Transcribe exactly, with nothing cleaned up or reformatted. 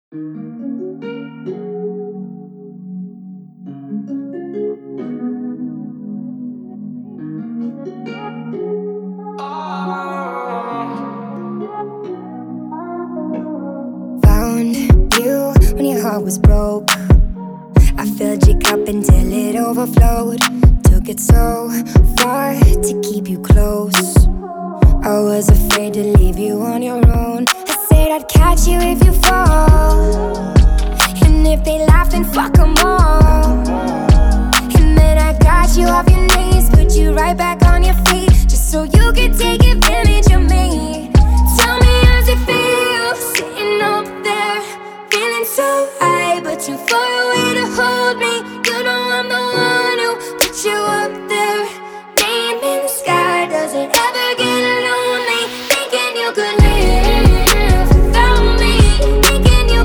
Found you when your heart was broke. I filled your cup until it overflowed. Took it so far to keep you close. I was afraid to leave you on your own. I said I'd catch you if you fall, and if they laugh, then fuck them all. And then I got you off your knees, put you right back on your feet, just so you could take advantage of me. Tell me, how's it feel, sitting up there, feeling so high, but too far